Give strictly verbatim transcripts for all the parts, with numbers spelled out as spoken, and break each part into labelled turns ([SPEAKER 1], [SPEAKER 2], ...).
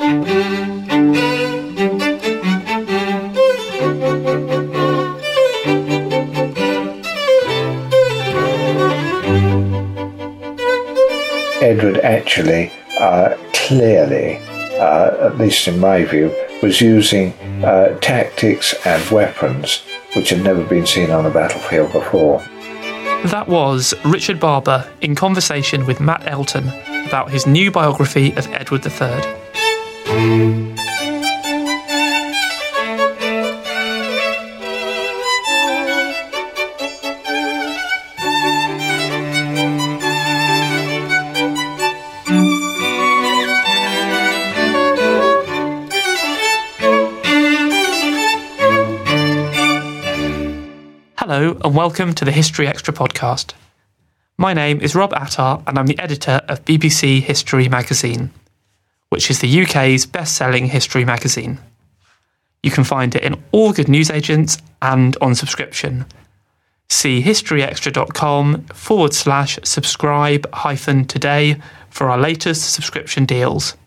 [SPEAKER 1] Edward actually, uh, clearly, uh, at least in my view, was using uh, tactics and weapons which had never been seen on a battlefield before.
[SPEAKER 2] That was Richard Barber in conversation with Matt Elton about his new biography of Edward the Third. Hello and welcome to the History Extra podcast. My name is Rob Attar and I'm the editor of B B C History Magazine, which is the U K's best-selling history magazine. You can find it in all good newsagents and on subscription. See historyextra.com forward slash subscribe hyphen today for our latest subscription deals.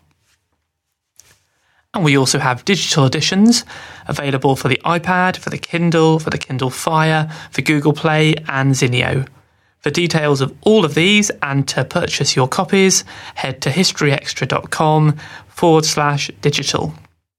[SPEAKER 2] And we also have digital editions available for the iPad, for the Kindle, for the Kindle Fire, for Google Play and Zinio. For details of all of these and to purchase your copies, head to historyextra.com forward slash digital.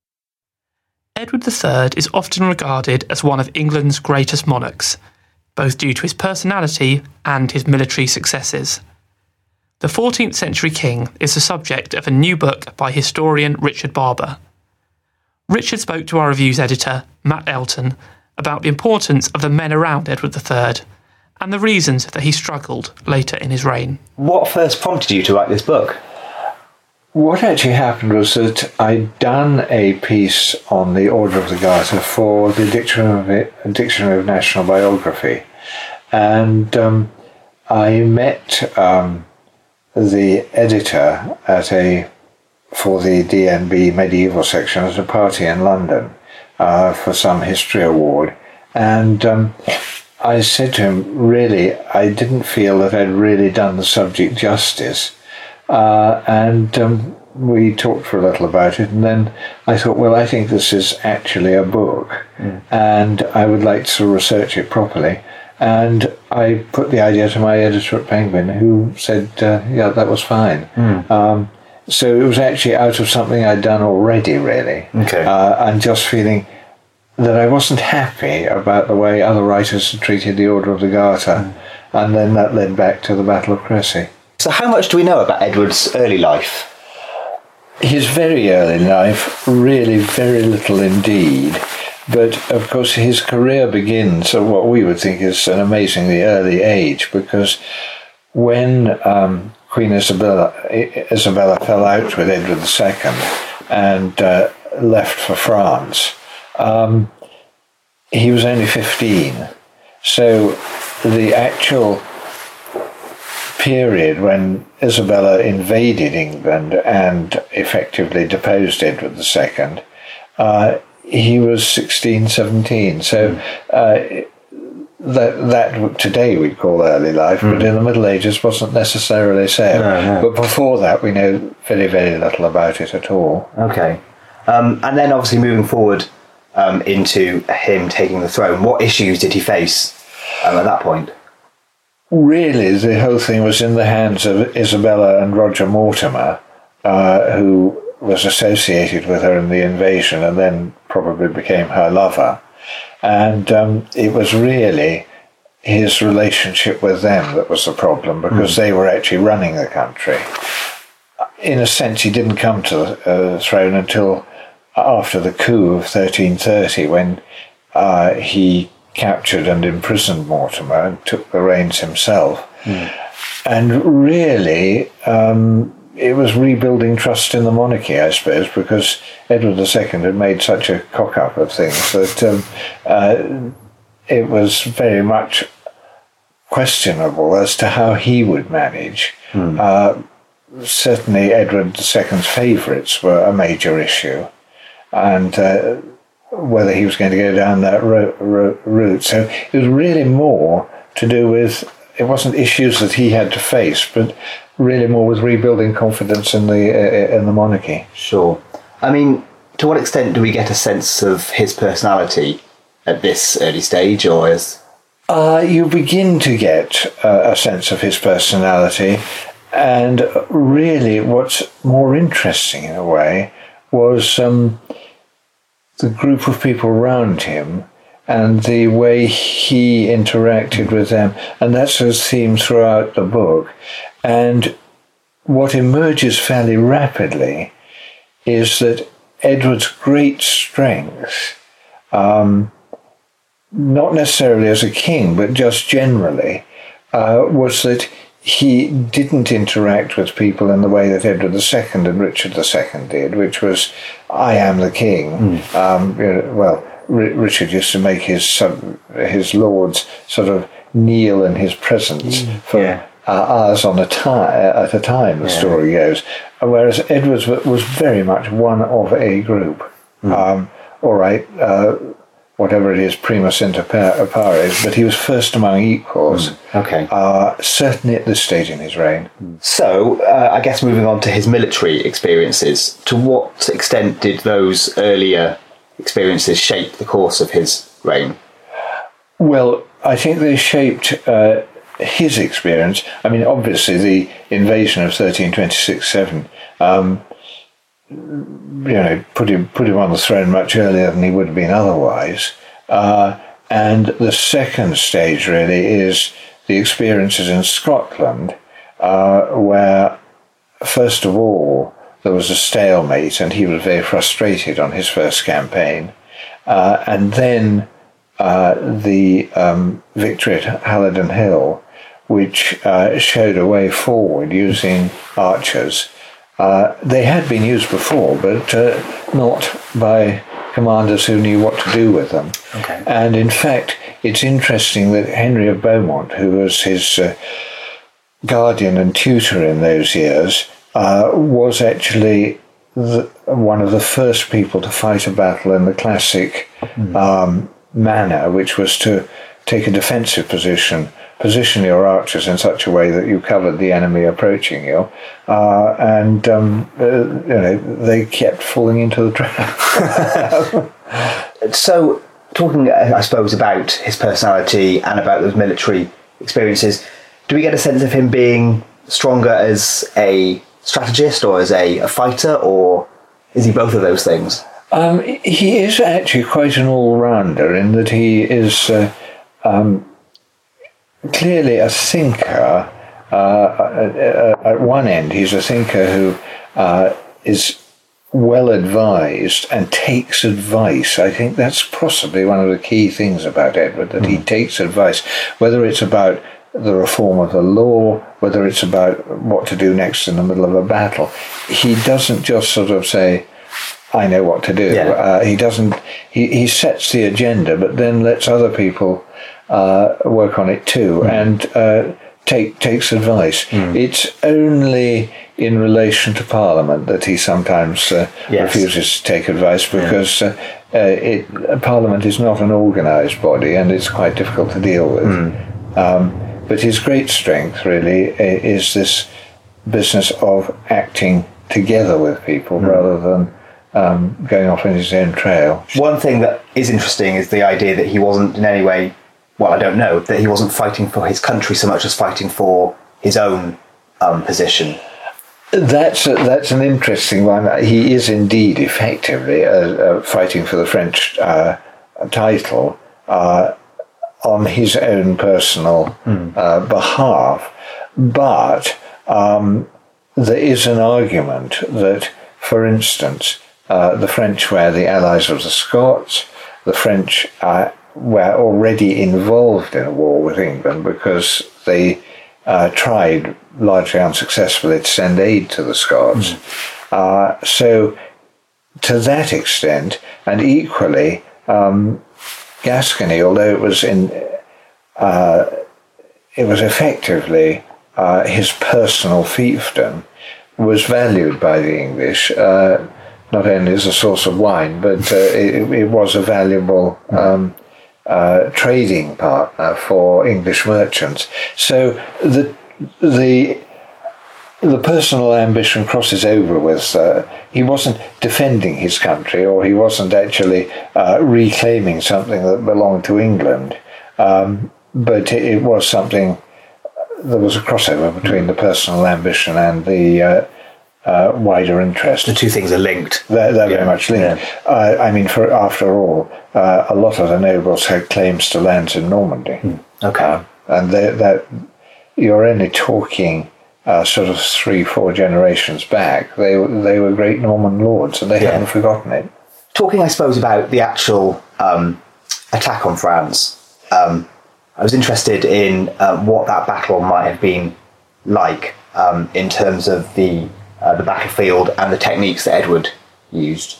[SPEAKER 2] Edward the Third is often regarded as one of England's greatest monarchs, both due to his personality and his military successes. The fourteenth century king is the subject of a new book by historian Richard Barber. Richard spoke to our reviews editor, Matt Elton, about the importance of the men around Edward the Third and the reasons that he struggled later in his reign.
[SPEAKER 3] What first prompted you to write this book?
[SPEAKER 1] What actually happened was that I'd done a piece on the Order of the Garter for the Dictionary of, Dictionary of National Biography, and um, I met um, the editor at a for the D N B medieval section at a party in London uh, for some history award, and um, I said to him, really, I didn't feel that I'd really done the subject justice, uh, and um, we talked for a little about it, and then I thought, well, I think this is actually a book, mm. and I would like to research it properly. And I put the idea to my editor at Penguin, who said, uh, yeah, that was fine. Mm. Um, so it was actually out of something I'd done already, really.
[SPEAKER 3] Okay.
[SPEAKER 1] Uh, and just feeling that I wasn't happy about the way other writers had treated the Order of the Garter. Mm. And then that led back to the Battle of Crecy.
[SPEAKER 3] So how much do we know about Edward's early life?
[SPEAKER 1] His very early life, really very little indeed. But, of course, his career begins at what we would think is an amazingly early age, because when um, Queen Isabella, Isabella fell out with Edward the Second and uh, left for France, um, he was only fifteen. So the actual period when Isabella invaded England and effectively deposed Edward the Second, uh, he was sixteen, seventeen, so uh, that that today we'd call early life, mm. but in the Middle Ages wasn't necessarily so. No, no. But before that, we know very, very little about it at all.
[SPEAKER 3] Okay. Um, and then obviously moving forward um, into him taking the throne, what issues did he face um, at that point?
[SPEAKER 1] Really, the whole thing was in the hands of Isabella and Roger Mortimer, uh, who was associated with her in the invasion and then probably became her lover. And um, it was really his relationship with them that was the problem, because mm. they were actually running the country. In a sense, he didn't come to the uh, throne until after the coup of thirteen thirty, when uh, he captured and imprisoned Mortimer and took the reins himself. Mm. And really, um, it was rebuilding trust in the monarchy, I suppose, because Edward the Second had made such a cock-up of things that um, uh, it was very much questionable as to how he would manage. Mm. Uh, certainly Edward the Second's favourites were a major issue, and uh, whether he was going to go down that ro- ro- route. So it was really more to do with, it wasn't issues that he had to face, but really more with rebuilding confidence in the uh, in the monarchy.
[SPEAKER 3] Sure. I mean, to what extent do we get a sense of his personality at this early stage, or is...
[SPEAKER 1] Uh, you begin to get uh, a sense of his personality, and really what's more interesting in a way was um, the group of people around him and the way he interacted with them, and that's a theme throughout the book. And what emerges fairly rapidly is that Edward's great strength, um, not necessarily as a king, but just generally, uh, was that he didn't interact with people in the way that Edward the Second and Richard the Second did, which was, I am the king. Mm. Um, you know, well, R- Richard used to make his son, his lords sort of kneel in his presence mm. for yeah. uh, hours on a time, at a time, the yeah. story goes. Whereas Edward was very much one of a group. Mm. Um, all right, uh, whatever it is, primus inter pares, but he was first among equals.
[SPEAKER 3] Mm. Okay.
[SPEAKER 1] Uh, certainly at this stage in his reign.
[SPEAKER 3] So, uh, I guess moving on to his military experiences, to what extent did those earlier experiences shape the course of his reign?
[SPEAKER 1] Well, I think they shaped uh, his experience. I mean, obviously, the invasion of thirteen twenty-six seven, um, you know, put him put him on the throne much earlier than he would have been otherwise. Uh, and the second stage really is the experiences in Scotland, uh, where first of all there was a stalemate, and he was very frustrated on his first campaign, uh, and then uh, the um, victory at Halidon Hill, which uh, showed a way forward using archers. Uh, they had been used before, but uh, not by commanders who knew what to do with them.
[SPEAKER 3] Okay.
[SPEAKER 1] And in fact, it's interesting that Henry of Beaumont, who was his uh, guardian and tutor in those years, uh, was actually the, one of the first people to fight a battle in the classic mm. um, manner, which was to take a defensive position, position your archers in such a way that you covered the enemy approaching you, uh, and um, uh, you know, they kept falling into the trap.
[SPEAKER 3] So, talking, I suppose, about his personality and about those military experiences, do we get a sense of him being stronger as a strategist or as a, a fighter, or is he both of those things?
[SPEAKER 1] Um, he is actually quite an all-rounder in that he is uh, um, clearly a thinker. Uh, at one end, he's a thinker who uh, is well advised and takes advice. I think that's possibly one of the key things about Edward, that mm. he takes advice, whether it's about the reform of the law, whether it's about what to do next in the middle of a battle. He doesn't just sort of say, I know what to do. Yeah. Uh, he doesn't, he, he sets the agenda, but then lets other people uh, work on it too, mm. and uh, take takes advice. Mm. It's only in relation to Parliament that he sometimes uh, yes. refuses to take advice, because yeah. uh, uh, it, Parliament is not an organised body, and it's quite difficult to deal with. Mm. Um, but his great strength, really, is this business of acting together with people mm. rather than um, going off in his own trail.
[SPEAKER 3] One thing that is interesting is the idea that he wasn't in any way, well, I don't know, that he wasn't fighting for his country so much as fighting for his own um, position.
[SPEAKER 1] That's a, that's an interesting one. He is indeed effectively uh, uh, fighting for the French uh, title uh, on his own personal mm. uh, behalf. But um, there is an argument that, for instance, uh, the French were the allies of the Scots. The French uh, were already involved in a war with England because they uh, tried, largely unsuccessfully, to send aid to the Scots. Mm. Uh, so, to that extent, and equally, um, Gascony, although it was in, uh, it was effectively uh, his personal fiefdom, was valued by the English, uh, not only as a source of wine, but uh, it, it was a valuable um, uh, trading partner for English merchants. So the the the personal ambition crosses over with, uh, he wasn't defending his country, or he wasn't actually uh, reclaiming something that belonged to England. Um, but it, it was something, there was a crossover between the personal ambition and the uh, uh, wider interest.
[SPEAKER 3] The two things are linked.
[SPEAKER 1] They're, they're
[SPEAKER 3] yeah.
[SPEAKER 1] very much linked.
[SPEAKER 3] Yeah.
[SPEAKER 1] Uh, I mean, for after all, uh, a lot of the nobles had claims to lands in Normandy.
[SPEAKER 3] Mm. Okay.
[SPEAKER 1] Uh, and they, that you're only talking uh, sort of three, four generations back. They, they were great Norman lords, and they
[SPEAKER 3] Yeah.
[SPEAKER 1] haven't forgotten it.
[SPEAKER 3] Talking, I suppose, about the actual um, attack on France, um, I was interested in um, what that battle might have been like um, in terms of the uh, the battlefield and the techniques that Edward used.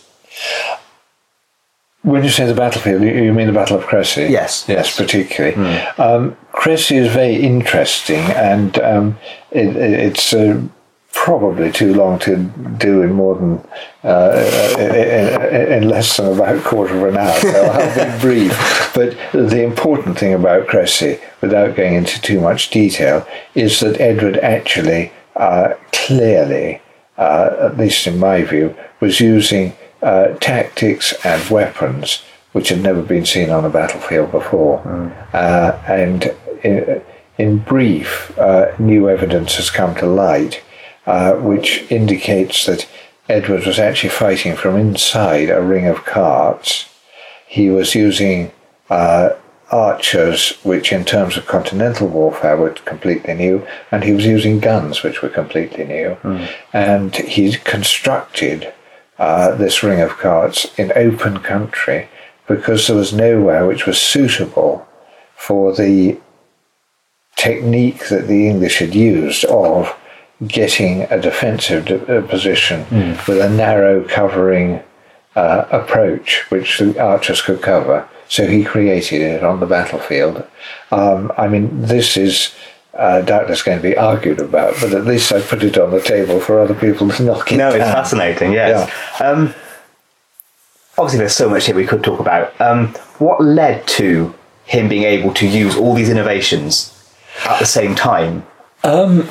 [SPEAKER 1] When you say the battlefield, you you mean the Battle of Crécy?
[SPEAKER 3] Yes.
[SPEAKER 1] Yes, particularly.
[SPEAKER 3] Mm.
[SPEAKER 1] Um, Crécy is very interesting, and um, it, it's uh, probably too long to do in more than uh, in, in less than about a quarter of an hour, so I'll be brief. But the important thing about Crécy, without going into too much detail, is that Edward actually uh, clearly, uh, at least in my view, was using uh, tactics and weapons which had never been seen on a battlefield before. Mm. Uh, and in, in brief, uh, new evidence has come to light Uh, which indicates that Edward was actually fighting from inside a ring of carts. He was using uh, archers, which in terms of continental warfare were completely new, and he was using guns, which were completely new. Mm. And he constructed uh, this ring of carts in open country because there was nowhere which was suitable for the technique that the English had used of getting a defensive de- position mm. with a narrow covering uh, approach which the archers could cover. So he created it on the battlefield. Um, I mean, this is uh, doubtless going to be argued about, but at least I put it on the table for other people to knock it
[SPEAKER 3] no,
[SPEAKER 1] down.
[SPEAKER 3] No, it's fascinating, yes. Yeah. Um, obviously, there's so much here we could talk about. Um, what led to him being able to use all these innovations at the same time? Um...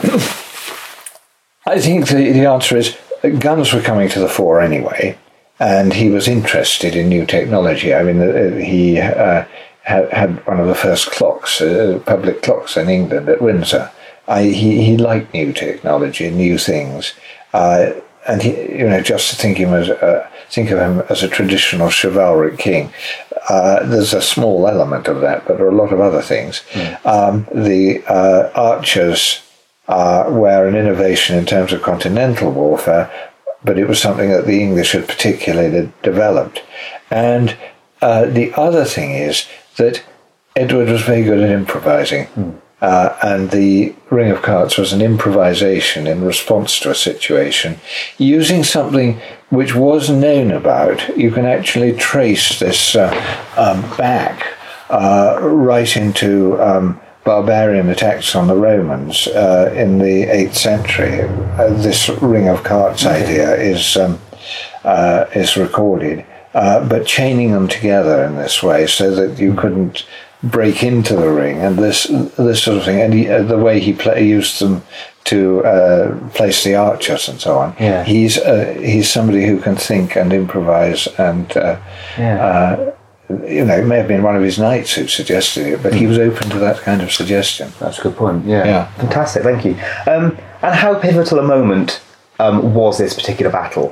[SPEAKER 1] I think the, the answer is guns were coming to the fore anyway, and he was interested in new technology. I mean, uh, he uh, had, had one of the first clocks, uh, public clocks in England at Windsor. I, he, he liked new technology, new things, uh, and he, you know, just to think him as uh, think of him as a traditional chivalric king. Uh, there's a small element of that, but there are a lot of other things. Mm. Um, the uh, archers Uh, were an innovation in terms of continental warfare, but it was something that the English had particularly developed. And uh, the other thing is that Edward was very good at improvising, mm. uh, and the ring of carts was an improvisation in response to a situation, using something which was known about. You can actually trace this uh, um, back uh, right into Um, barbarian attacks on the Romans uh, in the eighth century. Uh, this ring of carts idea is um, uh, is recorded, uh, but chaining them together in this way so that you couldn't break into the ring, and this this sort of thing, and he, uh, the way he play, used them to uh, place the archers and so on.
[SPEAKER 3] Yeah.
[SPEAKER 1] He's uh, he's somebody who can think and improvise and. Uh,
[SPEAKER 3] yeah.
[SPEAKER 1] uh, You know, it may have been one of his knights who suggested it, but he was open to that kind of suggestion.
[SPEAKER 3] That's a good point, yeah.
[SPEAKER 1] yeah.
[SPEAKER 3] Fantastic, thank you. Um, and how pivotal a moment um, was this particular battle?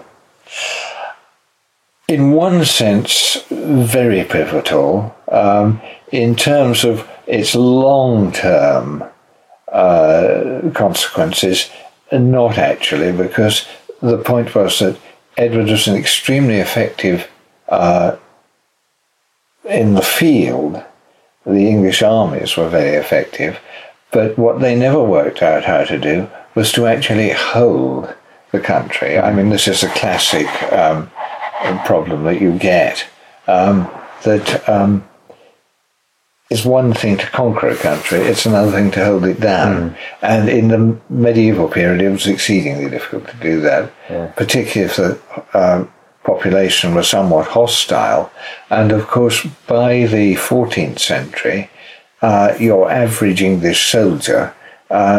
[SPEAKER 1] In one sense, very pivotal. Um, in terms of its long-term uh, consequences, not actually, because the point was that Edward was an extremely effective uh in the field. The English armies were very effective, but what they never worked out how to do was to actually hold the country. I mean, this is a classic um, problem that you get, um, that um, it's one thing to conquer a country, it's another thing to hold it down. Mm. And in the medieval period, it was exceedingly difficult to do that, yeah. particularly if the um, population was somewhat hostile. And of course, by the fourteenth century, uh, your average English soldier uh,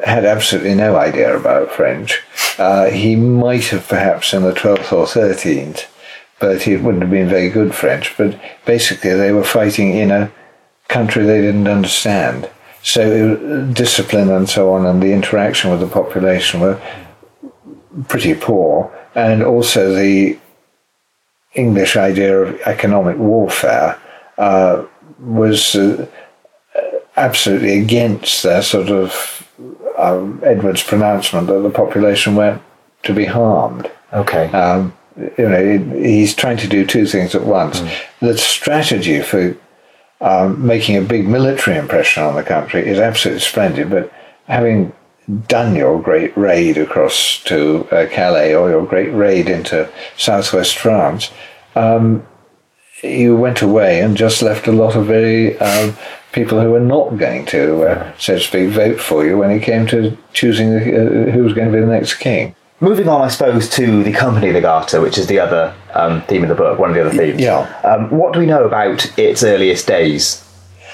[SPEAKER 1] had absolutely no idea about French. Uh, he might have perhaps in the twelfth or thirteenth, but it wouldn't have been very good French. But basically they were fighting in a country they didn't understand. So it, discipline and so on and the interaction with the population were pretty poor. And also the English idea of economic warfare uh, was uh, absolutely against their sort of um, Edward's pronouncement that the population weren't to be harmed.
[SPEAKER 3] Okay.
[SPEAKER 1] Um, you know, it, he's trying to do two things at once. Mm. The strategy for um, making a big military impression on the country is absolutely splendid, but having done your great raid across to uh, Calais or your great raid into southwest France, um, you went away and just left a lot of very um, people who were not going to, uh, so to speak, vote for you when it came to choosing the, uh, who was going to be the next king.
[SPEAKER 3] Moving on, I suppose, to the Company of the Garter, which is the other um, theme of the book, one of the other themes.
[SPEAKER 1] Yeah.
[SPEAKER 3] Um, what do we know about its earliest days?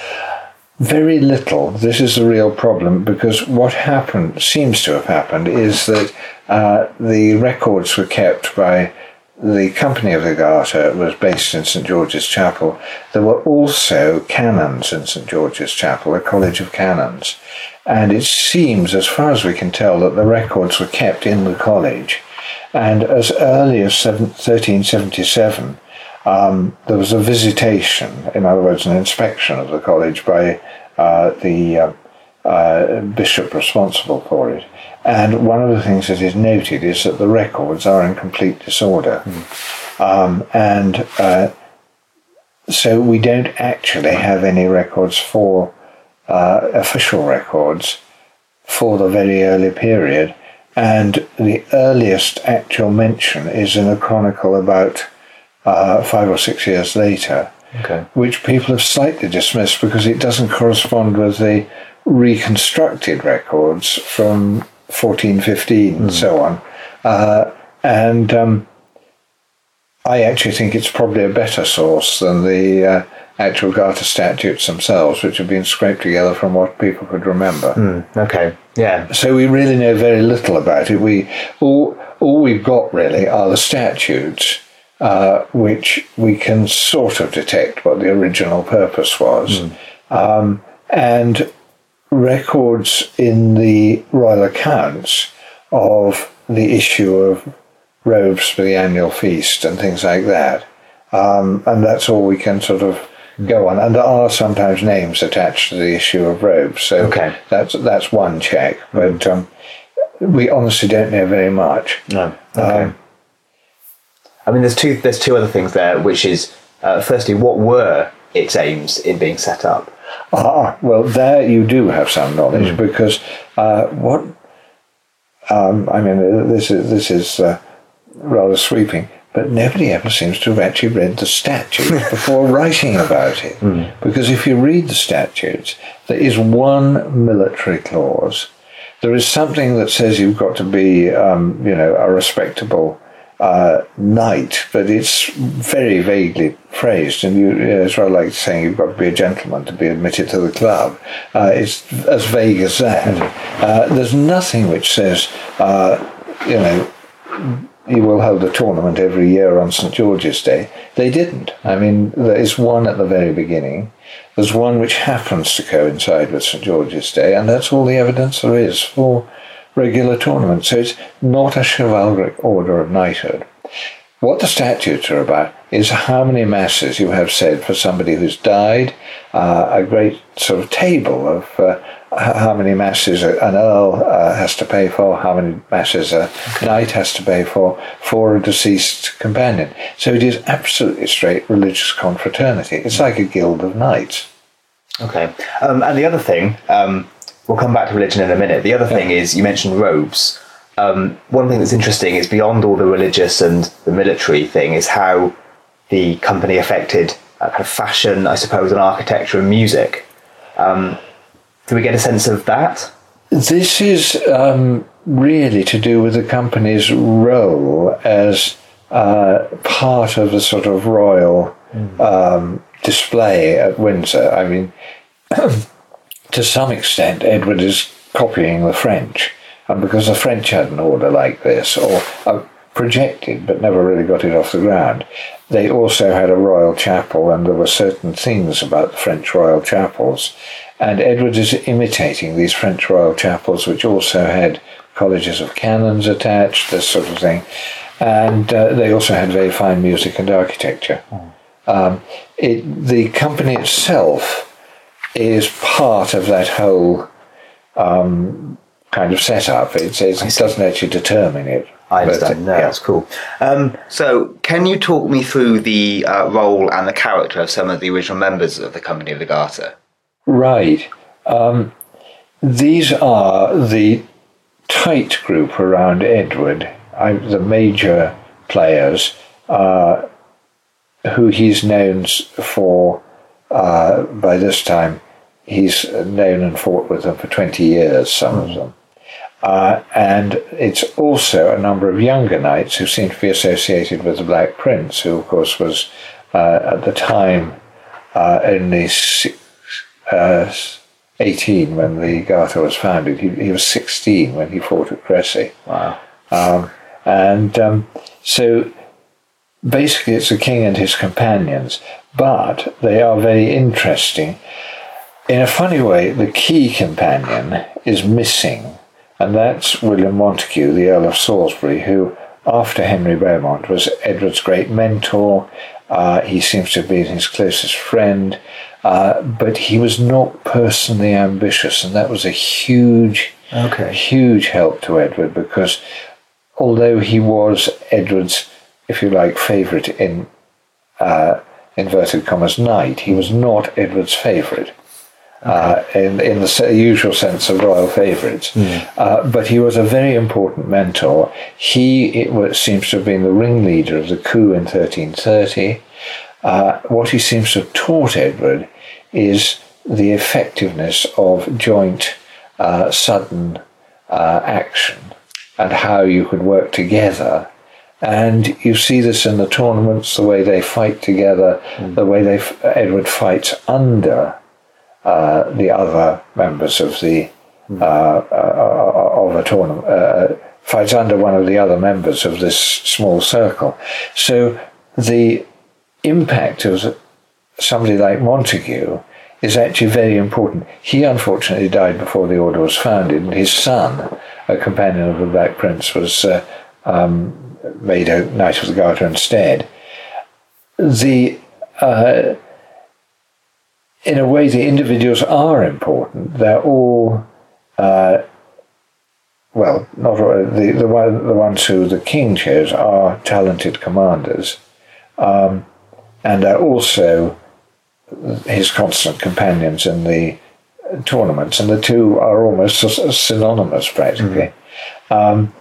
[SPEAKER 1] Very little. This is the real problem, because what happened, seems to have happened, is that uh, the records were kept by the Company of the Garter. It was based in St George's Chapel. There were also canons in St George's Chapel, a college of canons. And it seems, as far as we can tell, that the records were kept in the college. And as early as thirteen seventy-seven, um, there was a visitation, in other words, an inspection of the college by uh, the uh, uh, bishop responsible for it. And one of the things that is noted is that the records are in complete disorder. Mm. Um, and uh, so we don't actually have any records for uh, official records for the very early period. And the earliest actual mention is in a chronicle about uh, five or six years later, okay. which people have slightly dismissed because it doesn't correspond with the reconstructed records from fourteen fifteen mm. and so on. Uh, and um, I actually think it's probably a better source than the uh, actual Garter statutes themselves, which have been scraped together from what people could remember.
[SPEAKER 3] Mm, okay, yeah.
[SPEAKER 1] So we really know very little about it. We all, all we've got really are the statutes, uh, which we can sort of detect what the original purpose was. Mm. Um, and records in the royal accounts of the issue of robes for the annual feast and things like that. Um, and that's all we can sort of go on. And there are sometimes names attached to the issue of robes. So
[SPEAKER 3] okay.
[SPEAKER 1] that's that's one check. But um, we honestly don't know very much.
[SPEAKER 3] No. Okay. Um, I mean, there's two, there's two other things there, which is, uh, firstly, what were its aims in being set up?
[SPEAKER 1] Ah, well, there you do have some knowledge, mm. because uh, what um, I mean, this is this is uh, rather sweeping, but nobody ever seems to have actually read the statutes before writing about it. Mm. Because if you read the statutes, there is one military clause. There is something that says you've got to be, um, you know, a respectable Uh, knight, but it's very vaguely phrased, and you, you know, it's rather like saying you've got to be a gentleman to be admitted to the club. Uh, it's as vague as that. Uh, there's nothing which says, uh, you know, you will hold a tournament every year on St George's Day. They didn't. I mean, there is one at the very beginning. There's one which happens to coincide with St George's Day, and that's all the evidence there is for regular tournament. So it's not a chivalric order of knighthood. What the statutes are about is how many masses you have said for somebody who's died, uh, a great sort of table of uh, how many masses an earl uh, has to pay for, how many masses a knight has to pay for, for a deceased companion. So it is absolutely straight religious confraternity. It's like a guild of knights.
[SPEAKER 3] Okay. Um, and the other thing, um, we'll come back to religion in a minute. The other thing is, you mentioned robes. Um, one thing that's interesting is, beyond all the religious and the military thing, is how the company affected uh, kind of fashion, I suppose, and architecture and music. Um, do we get a sense of that?
[SPEAKER 1] This is um, really to do with the company's role as uh, part of the sort of royal mm. um, display at Windsor. I mean, to some extent, Edward is copying the French. And because the French had an order like this, or uh, projected but never really got it off the ground, they also had a royal chapel, and there were certain things about the French royal chapels. And Edward is imitating these French royal chapels, which also had colleges of canons attached, this sort of thing. And uh, they also had very fine music and architecture. Mm. Um, it, the company itself is part of that whole um, kind of setup. It's, it's, it doesn't actually determine it.
[SPEAKER 3] I understand. But, no, yeah. That's cool. Um, so, can you talk me through the uh, role and the character of some of the original members of the Company of the Garter?
[SPEAKER 1] Right. Um, these are the tight group around Edward, I, the major players, uh, who he's known for, uh, by this time, he's known and fought with them for twenty years, some mm. of them. Uh, and it's also a number of younger knights who seem to be associated with the Black Prince, who, of course, was, uh, at the time, uh, only uh, eighteen when the Garter was founded. He, he was sixteen when he fought at Crecy.
[SPEAKER 3] Wow.
[SPEAKER 1] Um, and um, so basically it's the king and his companions, but they are very interesting. In a funny way, the key companion is missing, and that's William Montague, the Earl of Salisbury, who, after Henry Beaumont, was Edward's great mentor. Uh, he seems to have been his closest friend, uh, but he was not personally ambitious, and that was a huge,
[SPEAKER 3] okay.
[SPEAKER 1] huge help to Edward, because although he was Edward's, if you like, favourite in uh, inverted commas knight, he was not Edward's favourite. Okay. Uh, in, in the usual sense of royal favourites. Mm. Uh, but he was a very important mentor. He, it was, seems to have been the ringleader of the coup in thirteen thirty. Uh, what he seems to have taught Edward is the effectiveness of joint uh, sudden uh, action and how you could work together. And you see this in the tournaments, the way they fight together, mm. the way they Edward fights under Uh, the other members of the uh, uh, of a tournament, uh, fights under one of the other members of this small circle. So the impact of somebody like Montague is actually very important. He unfortunately died before the order was founded, and his son, a companion of the Black Prince, was uh, um, made a Knight of the Garter instead. The uh, In a way, the individuals are important. They're all, uh, well, not the the, one, the ones who the king chose are talented commanders, um, and are also his constant companions in the tournaments, and the two are almost synonymous, practically. Mm-hmm. Um,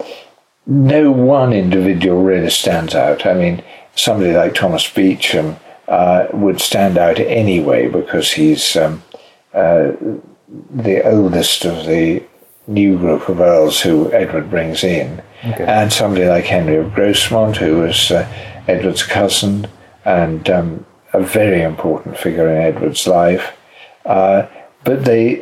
[SPEAKER 1] no one individual really stands out. I mean, somebody like Thomas Beauchamp Uh, would stand out anyway, because he's um, uh, the oldest of the new group of earls who Edward brings in. Okay. And somebody like Henry of Grosmont, who was uh, Edward's cousin and um, a very important figure in Edward's life. Uh, but they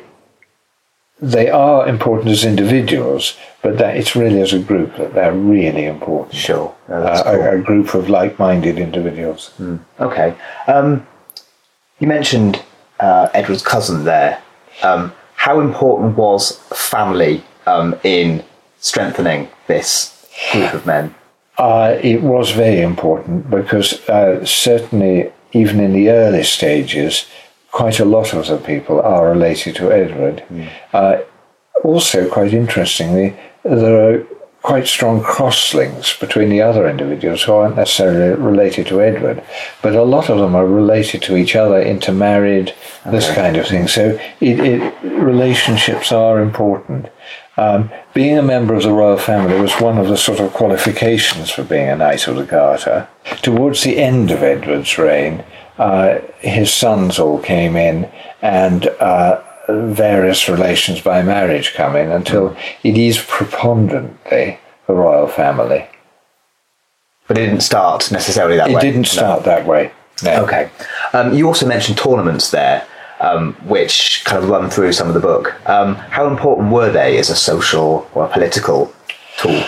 [SPEAKER 1] they are important as individuals, but that it's really as a group that they're really important.
[SPEAKER 3] Sure. No,
[SPEAKER 1] uh, cool. a, a group of like-minded individuals.
[SPEAKER 3] Mm. Okay. Um, you mentioned uh, Edward's cousin there. Um, how important was family um, in strengthening this group of men?
[SPEAKER 1] Uh, it was very important, because uh, certainly even in the early stages, quite a lot of the people are related to Edward. Mm. Uh, also, quite interestingly, there are quite strong cross-links between the other individuals who aren't necessarily related to Edward, but a lot of them are related to each other, intermarried, okay. This kind of thing. So it, it, relationships are important. Um, being a member of the royal family was one of the sort of qualifications for being a Knight of the Garter. Towards the end of Edward's reign, Uh, his sons all came in, and uh, various relations by marriage come in, until it is preponderantly the royal family.
[SPEAKER 3] But it didn't start necessarily that
[SPEAKER 1] it
[SPEAKER 3] way?
[SPEAKER 1] It didn't start no. that way, no.
[SPEAKER 3] Okay. Um, you also mentioned tournaments there. um, which kind of run through some of the book. Um, how important were they as a social or a political tool?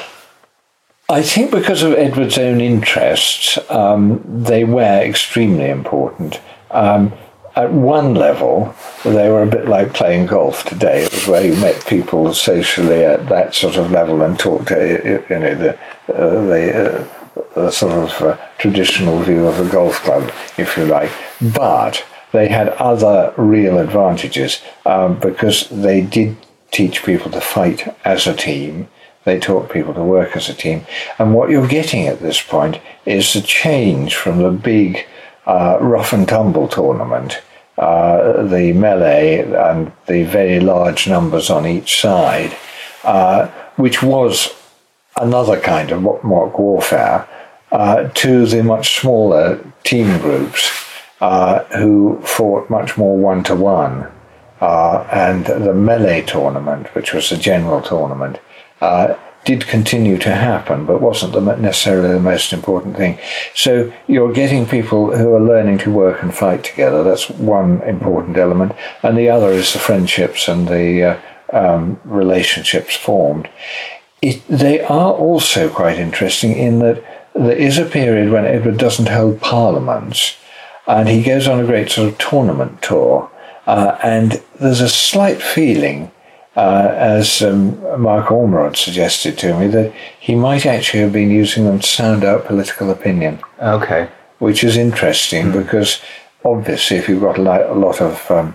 [SPEAKER 1] I think because of Edward's own interests, um, they were extremely important. Um, at one level, they were a bit like playing golf today. It was where you met people socially at that sort of level and talked to, you know, the, uh, the, uh, the sort of uh, traditional view of a golf club, if you like. But they had other real advantages um, because they did teach people to fight as a team. They taught people to work as a team. And what you're getting at this point is the change from the big uh, rough and tumble tournament, uh, the melee and the very large numbers on each side, uh, which was another kind of mock warfare, uh, to the much smaller team groups uh, who fought much more one-to-one. Uh, and the melee tournament, which was the general tournament, Uh, did continue to happen, but wasn't the, necessarily the most important thing. So you're getting people who are learning to work and fight together. That's one important element. And the other is the friendships and the uh, um, relationships formed. It, they are also quite interesting in that there is a period when Edward doesn't hold parliaments, and he goes on a great sort of tournament tour, uh, and there's a slight feeling Uh, as um, Mark Ormerod suggested to me, that he might actually have been using them to sound out political opinion.
[SPEAKER 3] Okay.
[SPEAKER 1] Which is interesting mm. because obviously if you've got a lot, a lot of um,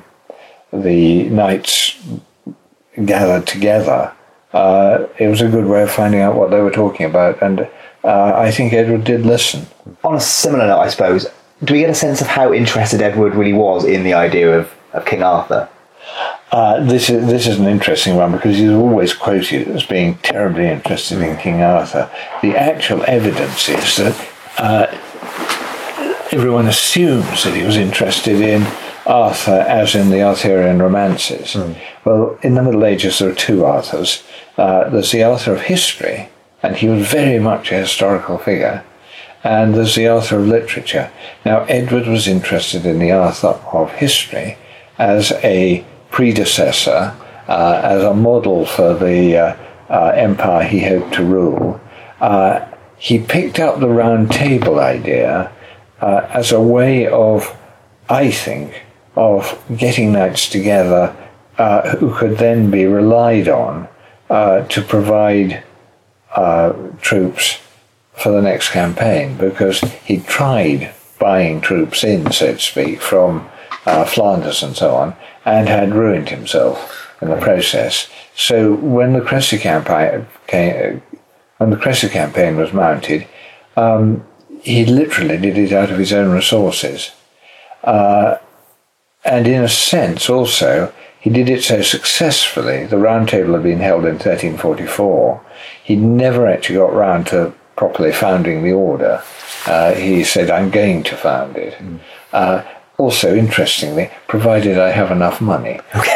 [SPEAKER 1] the knights gathered together, uh, it was a good way of finding out what they were talking about, and uh, I think Edward did listen.
[SPEAKER 3] On a similar note, I suppose, do we get a sense of how interested Edward really was in the idea of, of King Arthur?
[SPEAKER 1] Uh, this is this is an interesting one because he's always quoted as being terribly interested in King Arthur. The actual evidence is that uh, everyone assumes that he was interested in Arthur as in the Arthurian romances. Mm. Well, in the Middle Ages there are two Arthurs. Uh, there's the Arthur of history, and he was very much a historical figure, and there's the Arthur of literature. Now, Edward was interested in the Arthur of history as a predecessor, uh, as a model for the uh, uh, empire he hoped to rule. Uh, he picked up the round table idea uh, as a way of, I think, of getting knights together uh, who could then be relied on uh, to provide uh, troops for the next campaign, because he tried buying troops in, so to speak, from uh, Flanders and so on, and had ruined himself in the process. So when the Cressy campaign came, when the Cressy campaign was mounted, um, he literally did it out of his own resources, uh, and in a sense also he did it so successfully. The Round Table had been held in thirteen forty-four. He never actually got round to properly founding the order. Uh, he said, "I'm going to found it." Mm. Uh, Also, interestingly, provided I have enough money. Okay.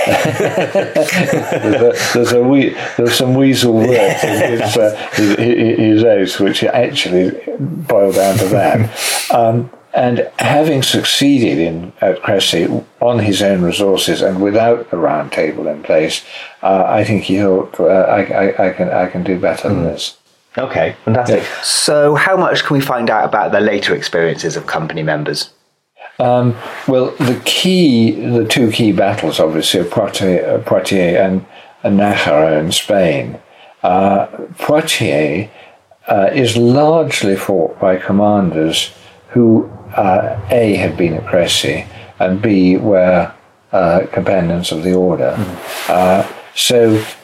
[SPEAKER 1] there's, a, there's, a we, there's some weasel words in his, uh, his, his oath, which actually boil down to that. Um, and having succeeded in at Cressy on his own resources and without the Round Table in place, uh, I think he thought, uh, I, I, I can I can do better mm. than this.
[SPEAKER 3] Okay, fantastic. Yeah. So, how much can we find out about the later experiences of company members?
[SPEAKER 1] Um, well, the key, the two key battles, obviously, are Poitiers, Poitiers and, and Nájera in Spain. Uh, Poitiers uh, is largely fought by commanders who, uh, A, had been at Cressy, and B, were uh, companions of the order. Mm. Uh, so,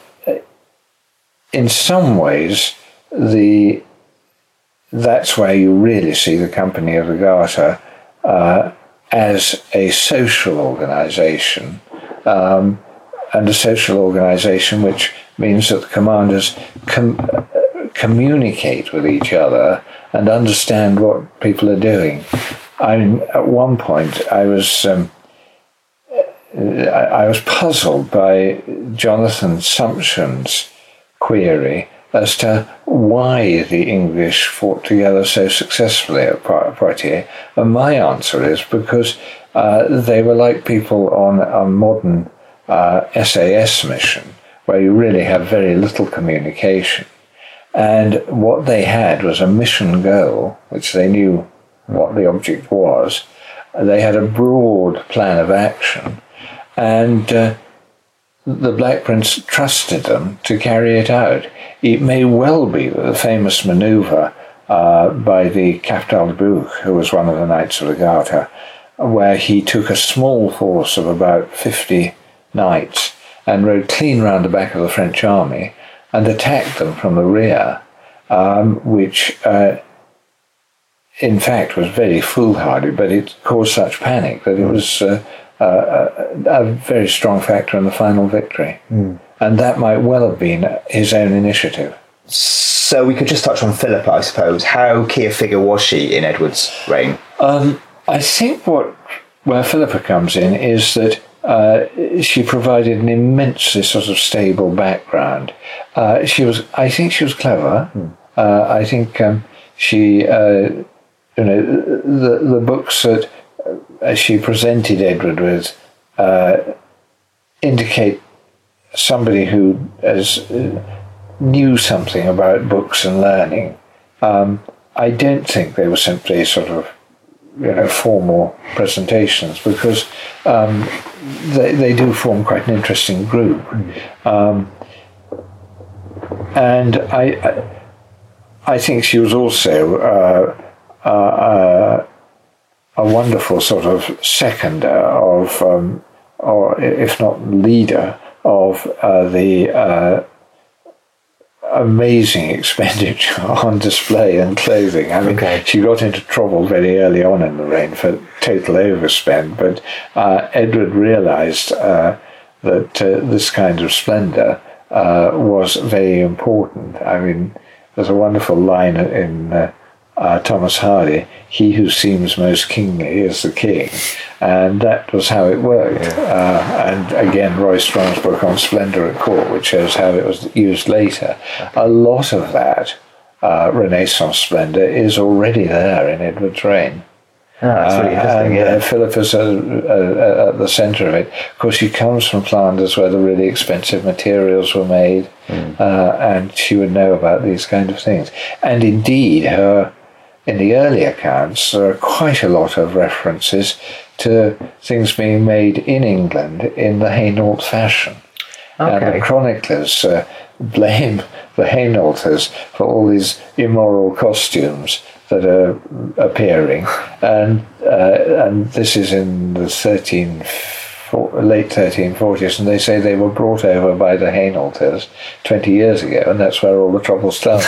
[SPEAKER 1] in some ways, the that's where you really see the Company of the Garter uh, as a social organisation, um, and a social organisation which means that the commanders com- communicate with each other and understand what people are doing. I mean, at one point I was um, I, I was puzzled by Jonathan Sumption's query as to why the English fought together so successfully at Poitiers. And my answer is because uh, they were like people on a modern uh, S A S mission, where you really have very little communication. And what they had was a mission goal, which they knew what the object was. They had a broad plan of action, and uh, the Black Prince trusted them to carry it out. It may well be that the famous manoeuvre uh, by the Captal de Buch, who was one of the Knights of the Garter, where he took a small force of about fifty knights and rode clean round the back of the French army and attacked them from the rear, um, which uh, in fact was very foolhardy, but it caused such panic that it was uh, uh, a very strong factor in the final victory. Mm. And that might well have been his own initiative.
[SPEAKER 3] So we could just touch on Philippa, I suppose. How key a figure was she in Edward's reign?
[SPEAKER 1] Um, I think what where Philippa comes in is that Uh, she provided an immensely sort of stable background. Uh, she was, I think, she was clever. Mm. Uh, I think um, she, uh, you know, the the books that uh, she presented Edward with uh, indicate somebody who has uh, knew something about books and learning. Um, I don't think they were simply sort of, you know, formal presentations, because um, they, they do form quite an interesting group. Um, and I, I I think she was also uh, uh, uh, a wonderful sort of seconder of, um, or if not leader, of uh, the uh, amazing expenditure on display and clothing. I mean, okay. She got into trouble very early on in the reign for total overspend, but uh, Edward realised uh, that uh, this kind of splendour uh, was very important. I mean, there's a wonderful line in uh, uh, Thomas Hardy, "He who seems most kingly is the king," and that was how it worked. Uh, and again, Roy Strong's book on Splendour at Court, which shows how it was used later. A lot of that uh, Renaissance splendour is already there in Edward's reign.
[SPEAKER 3] Oh, that's really interesting.
[SPEAKER 1] Uh, and
[SPEAKER 3] yeah.
[SPEAKER 1] uh, Philippa's uh, uh, at the centre of it. Of course, she comes from Flanders, where the really expensive materials were made, mm. uh, and she would know about these kind of things. And indeed, her in the early accounts, there are quite a lot of references to things being made in England in the Hainault fashion. Okay. And the chroniclers uh, blame the Hainaulters for all these immoral costumes that are appearing, and uh, and this is in the thirteen late thirteen forties, and they say they were brought over by the Hainaulters twenty years ago, and that's where all the trouble started.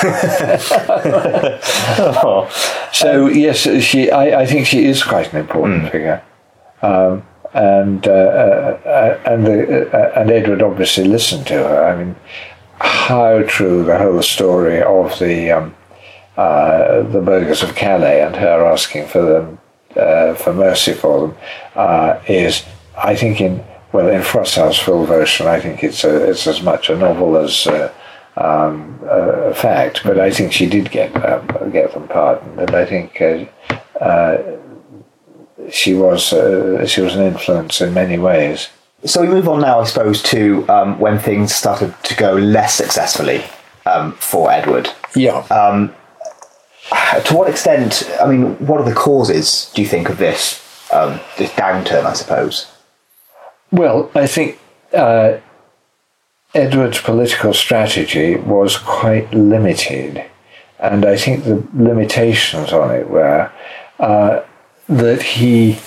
[SPEAKER 1] oh. So yes, she. I, I think she is quite an important mm. figure, um, and uh, uh, and the, uh, and Edward obviously listened to her. I mean, how true the whole story of the um, uh, the burghers of Calais and her asking for them uh, for mercy for them uh, is. I think in well in Froissart's full version, I think it's a, it's as much a novel as uh, um, a fact. But I think she did get um, get them pardoned, and I think uh, uh, she was uh, she was an influence in many ways.
[SPEAKER 3] So we move on now, I suppose, to um, when things started to go less successfully um, for Edward.
[SPEAKER 1] Yeah.
[SPEAKER 3] Um, to what extent? I mean, what are the causes? Do you think of this um, this downturn? I suppose.
[SPEAKER 1] Well, I think uh, Edward's political strategy was quite limited, and I think the limitations on it were uh, that he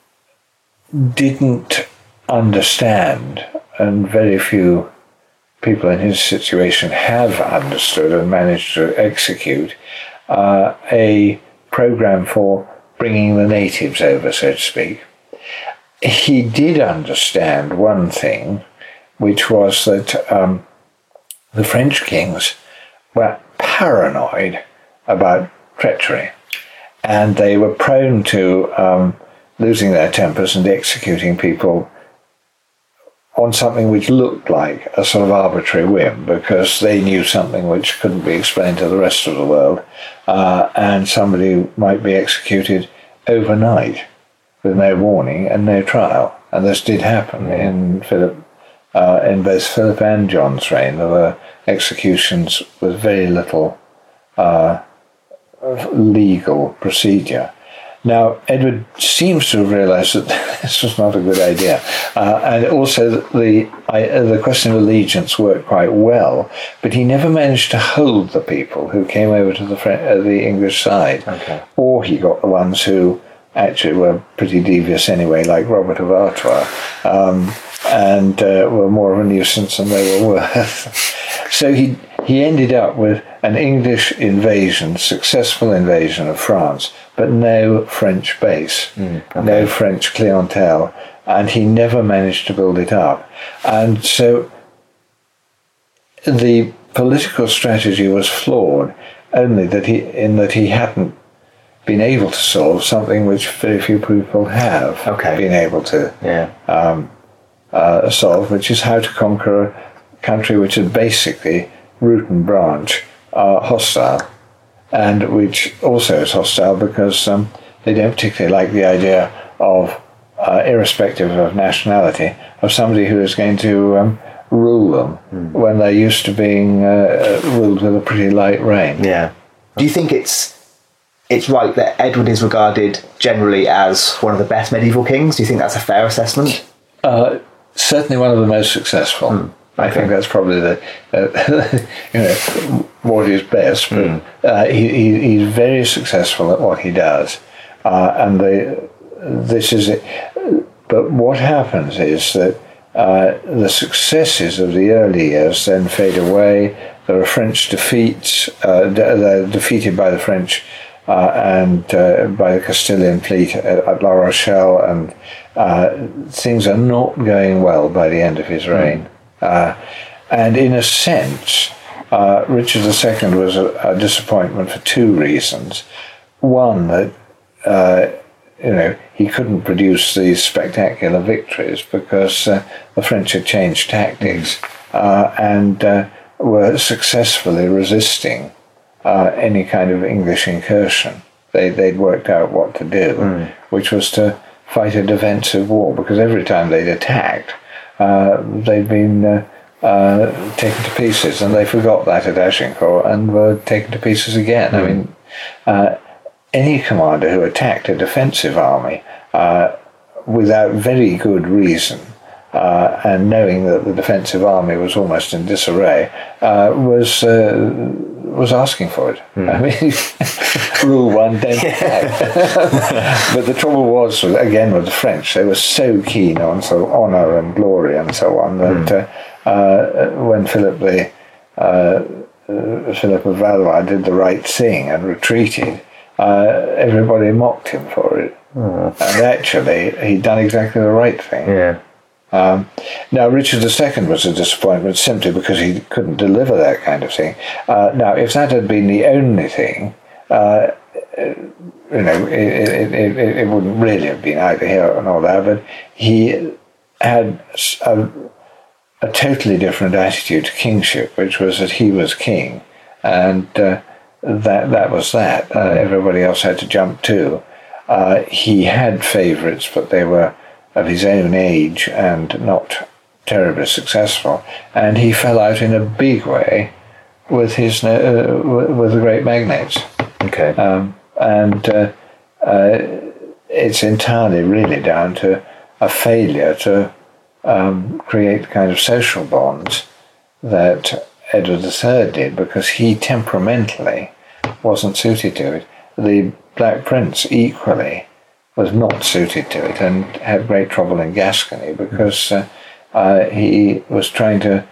[SPEAKER 1] didn't understand, and very few people in his situation have understood and managed to execute, uh, a program for bringing the natives over, so to speak. He did understand one thing, which was that um, the French kings were paranoid about treachery, and they were prone to um, losing their tempers and executing people on something which looked like a sort of arbitrary whim, because they knew something which couldn't be explained to the rest of the world, uh, and somebody might be executed overnight with no warning and no trial. And this did happen mm. in Philip, uh, in both Philip and John's reign. There were executions with very little uh, legal procedure. Now, Edward seems to have realised that this was not a good idea. Uh, and also the I, the question of allegiance worked quite well, but he never managed to hold the people who came over to the French, uh, the English side. Okay. Or he got the ones who actually were pretty devious anyway, like Robert of Artois, um, and uh, were more of a nuisance than they were worth. So he he ended up with an English invasion, successful invasion of France, but no French base, mm, okay. no French clientele, and he never managed to build it up. And so the political strategy was flawed, only that he in that he hadn't been able to solve something which very few people have okay. been able to yeah. um, uh, solve, which is how to conquer a country which is basically root and branch uh, hostile, and which also is hostile because um, they don't particularly like the idea of, uh, irrespective of nationality, of somebody who is going to um, rule them mm. when they're used to being uh, ruled with a pretty light rein.
[SPEAKER 3] Yeah. Do you think it's it's right that Edward is regarded generally as one of the best medieval kings? Do you think that's a fair assessment?
[SPEAKER 1] Uh, certainly one of the most successful. Mm. I think that's probably the, uh, you know, what is best. But mm. uh, he, he he's very successful at what he does, uh, and the this is it. But what happens is that uh, the successes of the early years then fade away. There are French defeats. Uh, they're defeated by the French uh, and uh, by the Castilian fleet at, at La Rochelle, and uh, things are not going well by the end of his reign. Mm. Uh, and in a sense, uh, Richard the Second was a, a disappointment for two reasons. One, that uh, you know he couldn't produce these spectacular victories because uh, the French had changed tactics uh, and uh, were successfully resisting uh, any kind of English incursion. They they'd worked out what to do, mm. which was to fight a defensive war, because every time they'd attacked, Uh, they'd been uh, uh, taken to pieces, and they forgot that at Agincourt and were taken to pieces again. Mm. I mean, uh, any commander who attacked a defensive army uh, without very good reason uh, and knowing that the defensive army was almost in disarray uh, was uh, was asking for it. Mm. I mean, rule one, don't attack. But the trouble was, again, with the French, they were so keen on so honour and glory and so on that mm. uh, uh, when Philip the uh, uh, Philip of Valois did the right thing and retreated, uh, everybody mocked him for it. Mm. And actually, he'd done exactly the right thing.
[SPEAKER 3] Yeah.
[SPEAKER 1] Um, now, Richard the Second was a disappointment simply because he couldn't deliver that kind of thing. Uh, now, if that had been the only thing, uh, you know, it, it, it, it wouldn't really have been either here and all that, but he had a, a totally different attitude to kingship, which was that he was king, and uh, that that was that. Uh, everybody else had to jump too. Uh, he had favourites, but they were of his own age and not terribly successful, and he fell out in a big way with his uh, with the great magnates.
[SPEAKER 3] Okay,
[SPEAKER 1] um, and uh, uh, it's entirely really down to a failure to um, create kind of social bonds that Edward the Third did, because he temperamentally wasn't suited to it. The Black Prince equally was not suited to it and had great trouble in Gascony because uh, uh, he was trying to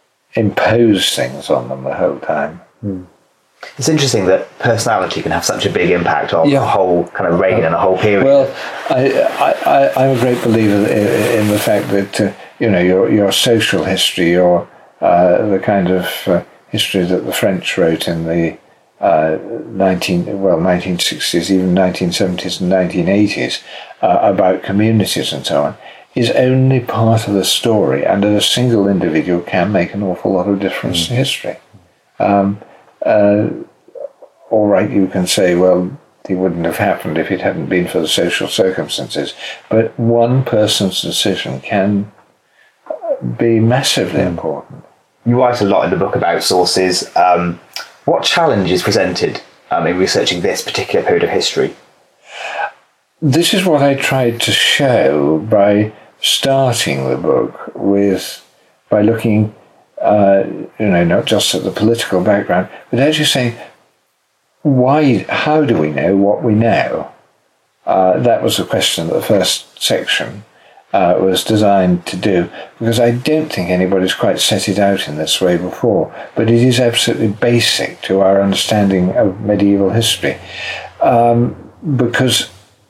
[SPEAKER 1] impose things on them the whole time.
[SPEAKER 3] Mm. It's interesting that personality can have such a big impact on
[SPEAKER 1] yeah.
[SPEAKER 3] a whole kind of reign uh, and a whole period.
[SPEAKER 1] Well, I, I, I'm a great believer in, in the fact that uh, you know your your social history, your uh, the kind of uh, history that the French wrote in the Uh, nineteen well nineteen sixties, even nineteen seventies and nineteen eighties uh, about communities and so on, is only part of the story, and that a single individual can make an awful lot of difference mm. to history. Um, uh, all right, you can say, well, it wouldn't have happened if it hadn't been for the social circumstances, but one person's decision can be massively mm. important.
[SPEAKER 3] You write a lot in the book about sources. Um, what challenge is presented um, in researching this particular period of history?
[SPEAKER 1] This is what I tried to show by starting the book with, by looking, uh, you know, not just at the political background, but actually saying, why, how do we know what we know? Uh, that was the question that the first section uh, was designed to do, because I don't think anybody's quite set it out in this way before, but it is absolutely basic to our understanding of medieval history. Um, because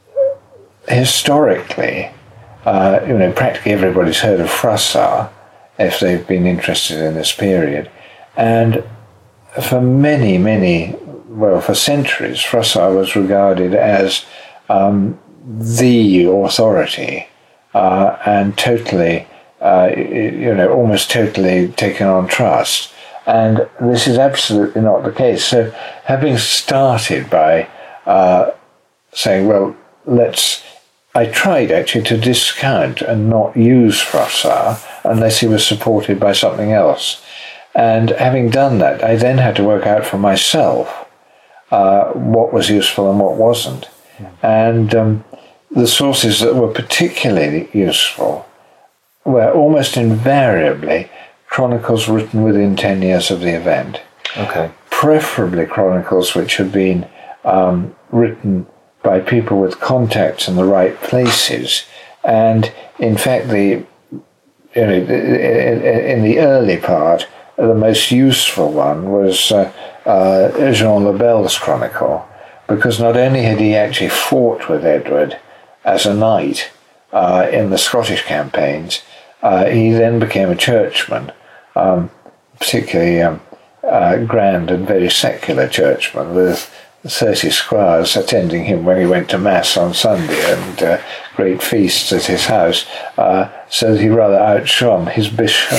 [SPEAKER 1] historically, uh, you know, practically everybody's heard of Froissart if they've been interested in this period. And for many, many, well, for centuries, Froissart was regarded as um, the authority uh, and totally, uh, you know, almost totally taken on trust. And this is absolutely not the case. So having started by uh, saying, well, let's, I tried actually to discount and not use Froissart unless he was supported by something else. And having done that, I then had to work out for myself uh, what was useful and what wasn't. Mm. And um, the sources that were particularly useful were almost invariably chronicles written within ten years of the event.
[SPEAKER 3] Okay.
[SPEAKER 1] Preferably chronicles which had been um, written by people with contacts in the right places. And in fact, the you know, in the early part, the most useful one was uh, uh, Jean Le Bel's chronicle, because not only had he actually fought with Edward as a knight uh, in the Scottish campaigns, uh, he then became a churchman, um, particularly um, uh, grand and very secular churchman, with thirty squires attending him when he went to Mass on Sunday, and uh, great feasts at his house, uh, so that he rather outshone his bishop.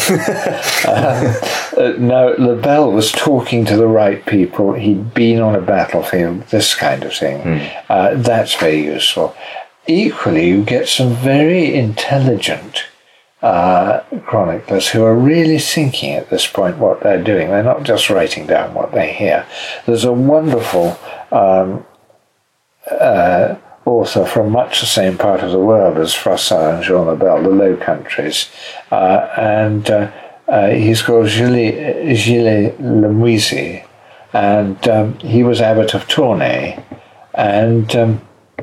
[SPEAKER 1] uh, now, Le Bel was talking to the right people. He'd been on a battlefield, this kind of thing. Mm. Uh, that's very useful. Equally, you get some very intelligent uh, chroniclers who are really thinking at this point what they're doing. They're not just writing down what they hear. There's a wonderful um, uh, author from much the same part of the world as Froissart and Jean Le Bel, the Low Countries, uh, and uh, uh, he's called Gilles, Gilles Lemoisy, and um, he was abbot of Tournai, and um,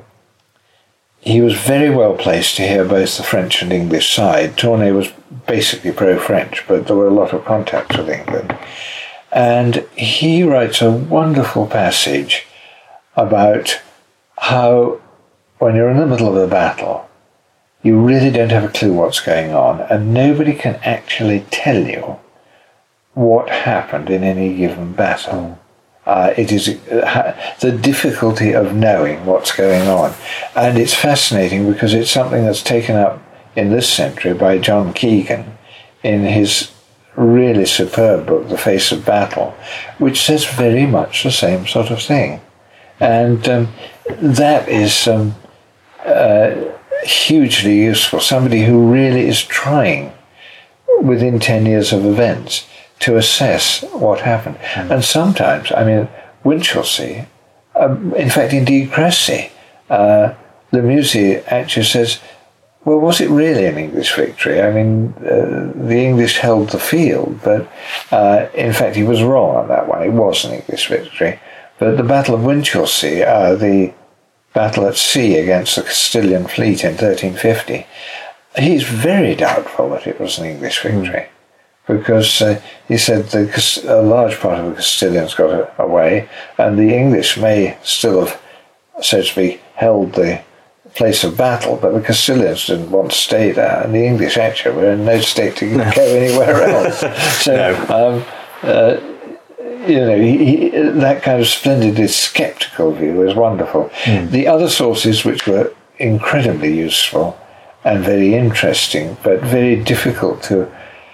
[SPEAKER 1] he was very well placed to hear both the French and English side. Tournai was basically pro-French, but there were a lot of contacts with England. And he writes a wonderful passage about how, when you're in the middle of a battle, you really don't have a clue what's going on, and nobody can actually tell you what happened in any given battle. Uh, it is uh, the difficulty of knowing what's going on. And it's fascinating because it's something that's taken up in this century by John Keegan in his really superb book, The Face of Battle, which says very much the same sort of thing. And um, that is um, uh, hugely useful. Somebody who really is trying, within ten years of events, to assess what happened. Mm. And sometimes, I mean, Winchelsea, uh, in fact, indeed Cressy, uh, Lemoisy actually says, well, was it really an English victory? I mean, uh, the English held the field, but uh, in fact he was wrong on that one. It was an English victory. But the Battle of Winchelsea, uh, the battle at sea against the Castilian fleet in thirteen fifty, he's very doubtful that it was an English victory. Mm. Because uh, he said the, a large part of the Castilians got away, and the English may still have, so to speak, held the place of battle, but the Castilians didn't want to stay there, and the English actually were in no state to no. go anywhere else. So, no. um, uh, you know, he, he, that kind of splendidly sceptical view is wonderful. Mm. The other sources which were incredibly useful and very interesting, but very difficult to,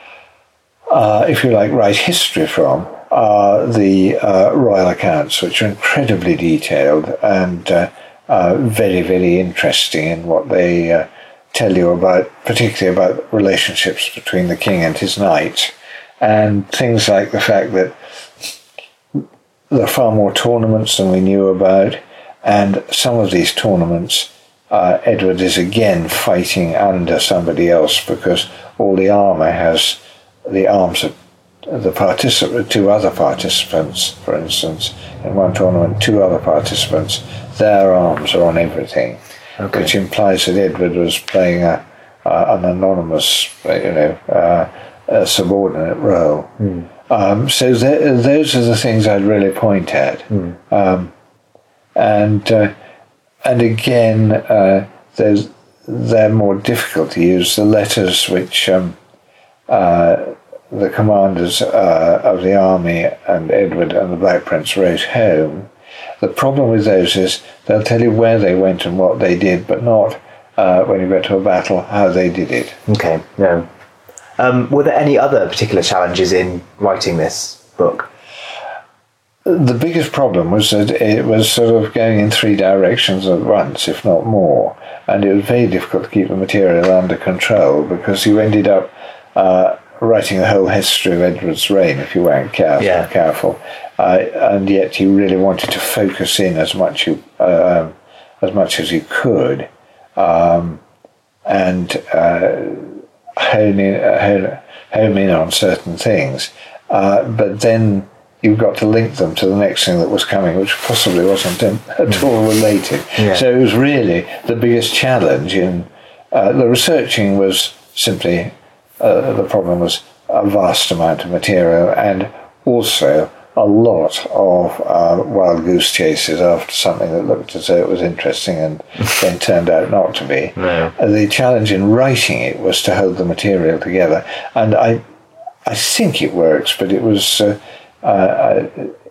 [SPEAKER 1] uh, if you like, write history from, are the uh, royal accounts, which are incredibly detailed and uh, uh, very, very interesting in what they uh, tell you about, particularly about relationships between the king and his knights, and things like the fact that there are far more tournaments than we knew about, and some of these tournaments, uh, Edward is again fighting under somebody else because all the armour has the arms of the participant, two other participants, for instance, in one tournament, two other participants, their arms are on everything, okay. Which implies that Edward was playing a, uh, an anonymous, you know, uh, a subordinate role. Mm. Um, so th- those are the things I'd really point at. Mm. Um, and uh, and again, uh, there's, they're more difficult to use. The letters which um, uh, the commanders uh, of the army and Edward and the Black Prince wrote home, the problem with those is they'll tell you where they went and what they did, but not uh, when you get to a battle how they did it.
[SPEAKER 3] Okay, no. Um, were there any other particular challenges in writing this book?
[SPEAKER 1] The biggest problem was that it was sort of going in three directions at once, if not more, and it was very difficult to keep the material under control because you ended up uh, writing the whole history of Edward's reign if you weren't careful.
[SPEAKER 3] Yeah.
[SPEAKER 1] careful. Uh, and yet you really wanted to focus in as much you uh, as much as you could, um, and uh, hone in, hone, hone in on certain things. Uh, but then you've got to link them to the next thing that was coming, which possibly wasn't at all related. Yeah. So it was really the biggest challenge in uh, the researching was simply. Uh, the problem was a vast amount of material and also a lot of uh, wild goose chases after something that looked as though it was interesting and then turned out not to be.
[SPEAKER 3] No.
[SPEAKER 1] Uh, the challenge in writing it was to hold the material together, and I, I think it works, but it was, uh, uh,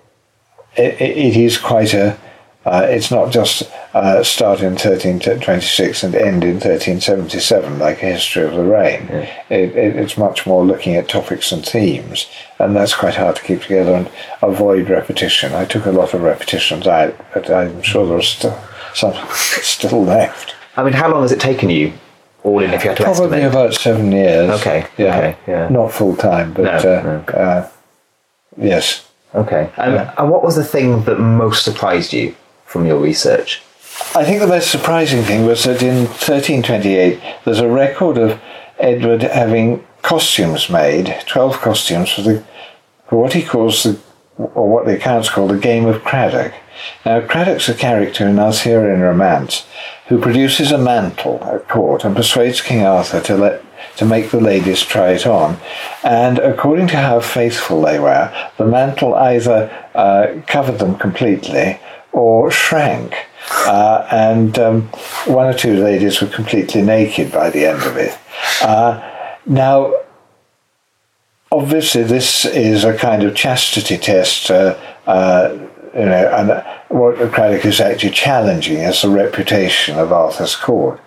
[SPEAKER 1] it, it is quite a. Uh, it's not just uh, start in thirteen twenty-six and end in thirteen seventy-seven like a history of the reign. Yeah. It, it, it's much more looking at topics and themes, and that's quite hard to keep together and avoid repetition. I took a lot of repetitions out, but I'm sure there's still some still left.
[SPEAKER 3] I mean, how long has it taken you, all in, if you had to
[SPEAKER 1] Probably
[SPEAKER 3] estimate?
[SPEAKER 1] about seven years.
[SPEAKER 3] Okay,
[SPEAKER 1] yeah.
[SPEAKER 3] okay, yeah.
[SPEAKER 1] Not full time, but
[SPEAKER 3] no,
[SPEAKER 1] uh,
[SPEAKER 3] no.
[SPEAKER 1] Uh, yes.
[SPEAKER 3] Okay. Um,
[SPEAKER 1] yeah.
[SPEAKER 3] And what was the thing that most surprised you from your research?
[SPEAKER 1] I think the most surprising thing was that in thirteen twenty-eight there's a record of Edward having costumes made, twelve costumes for the for what he calls the, or what the accounts call the Game of Cradock. Now Cradock's a character in Arthurian romance who produces a mantle at court and persuades King Arthur to let to make the ladies try it on, and according to how faithful they were, the mantle either uh, covered them completely or shrank, uh, and um, one or two ladies were completely naked by the end of it. Uh, now, obviously, this is a kind of chastity test, uh, uh, you know, and what Cradock is actually challenging is the reputation of Arthur's court.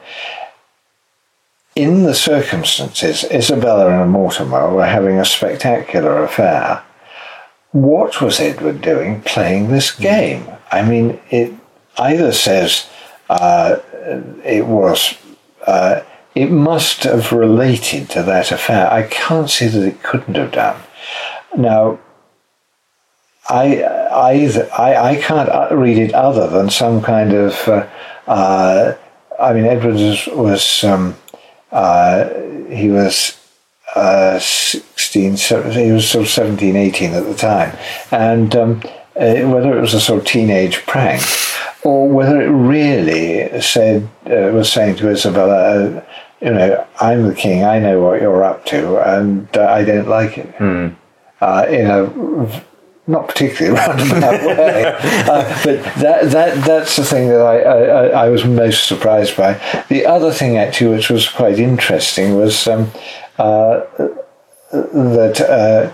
[SPEAKER 1] In the circumstances, Isabella and Mortimer were having a spectacular affair. What was Edward doing playing this game? I mean, it either says uh, it was, uh, it must have related to that affair. I can't see that it couldn't have done. Now, I I I, I can't read it other than some kind of. Uh, uh, I mean, Edward was, was um, uh, he was. Uh, sixteen, he was sort of seventeen, eighteen at the time, and um, uh, whether it was a sort of teenage prank or whether it really said uh, was saying to Isabella, uh, you know, I'm the king, I know what you're up to, and uh, I don't like it.
[SPEAKER 3] Mm.
[SPEAKER 1] Uh, in a not particularly roundabout way, uh, but that that that's the thing that I, I I was most surprised by. The other thing actually, which was quite interesting, was. Um, Uh, that uh,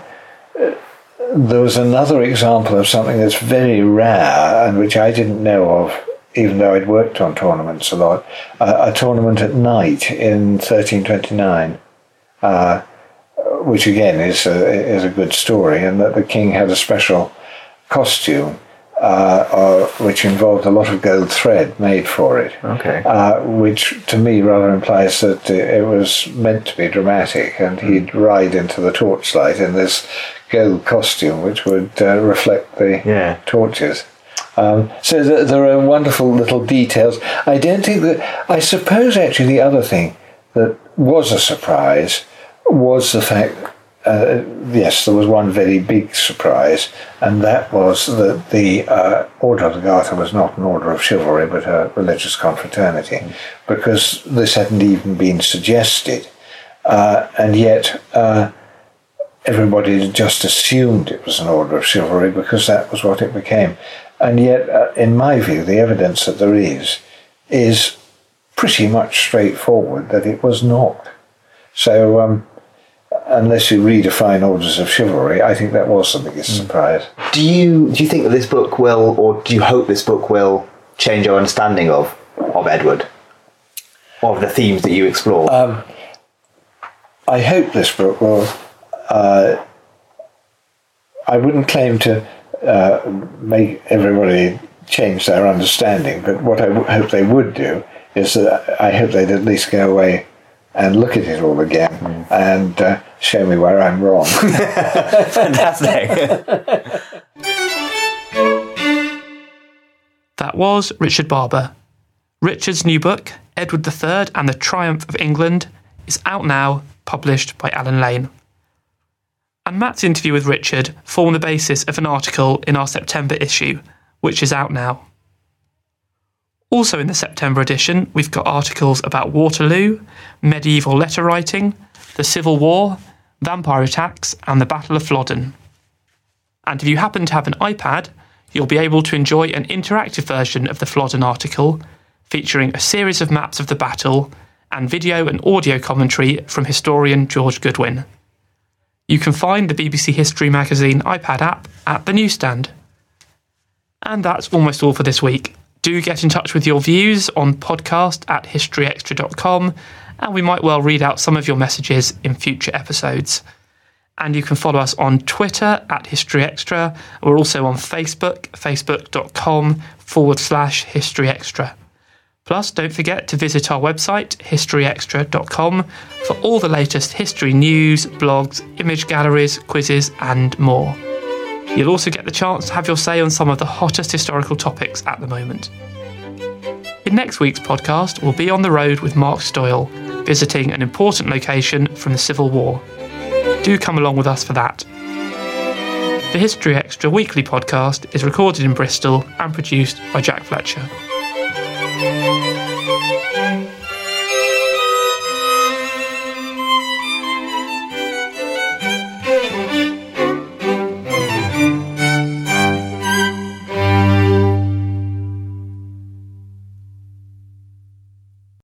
[SPEAKER 1] there was another example of something that's very rare and which I didn't know of even though I'd worked on tournaments a lot, uh, a tournament at night in thirteen twenty-nine, uh, which again is a, is a good story, and that the king had a special costume uh, uh, which involved a lot of gold thread made for it.
[SPEAKER 3] Okay.
[SPEAKER 1] Uh, which to me rather implies that it was meant to be dramatic, and he'd ride into the torchlight in this gold costume which would uh, reflect the
[SPEAKER 3] Yeah.
[SPEAKER 1] torches. Um, so th- there are wonderful little details. I don't think that... I suppose actually the other thing that was a surprise was the fact... Uh, yes, there was one very big surprise, and that was that the uh, Order of the Garter was not an order of chivalry, but a religious confraternity, mm. because this hadn't even been suggested, uh, and yet uh, everybody had just assumed it was an order of chivalry because that was what it became. And yet, uh, in my view, the evidence that there is is pretty much straightforward that it was not. So, um, unless you redefine orders of chivalry, I think that was the biggest mm. surprise.
[SPEAKER 3] Do you do you think that this book will, or do you hope this book will change our understanding of of Edward, of the themes that you explore?
[SPEAKER 1] Um, I hope this book will. Uh, I wouldn't claim to uh, make everybody change their understanding, but what I w- hope they would do is that I hope they'd at least go away and look at it all again mm. and uh, show me where I'm wrong.
[SPEAKER 3] Fantastic.
[SPEAKER 2] That was Richard Barber. Richard's new book, Edward the Third and the Triumph of England, is out now, published by Allen Lane. And Matt's interview with Richard formed the basis of an article in our September issue, which is out now. Also in the September edition, we've got articles about Waterloo, medieval letter writing, the Civil War, vampire attacks, and the Battle of Flodden. And if you happen to have an iPad, you'll be able to enjoy an interactive version of the Flodden article, featuring a series of maps of the battle and video and audio commentary from historian George Goodwin. You can find the B B C History Magazine iPad app at the newsstand. And that's almost all for this week. Do get in touch with your views on podcast at history extra dot com, and we might well read out some of your messages in future episodes. And you can follow us on Twitter at historyextra. We're also on Facebook, facebook.com forward slash historyextra. Plus, don't forget to visit our website, history extra dot com, for all the latest history news, blogs, image galleries, quizzes, and more. You'll also get the chance to have your say on some of the hottest historical topics at the moment. In next week's podcast, we'll be on the road with Mark Stoyle, visiting an important location from the Civil War. Do come along with us for that. The History Extra weekly podcast is recorded in Bristol and produced by Jack Fletcher.